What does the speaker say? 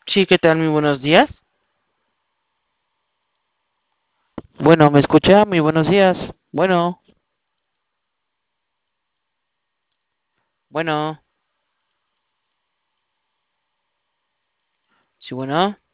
Sí, ¿qué tal? Muy buenos días. Bueno, ¿me escucha? Muy buenos días. Bueno, sí, bueno.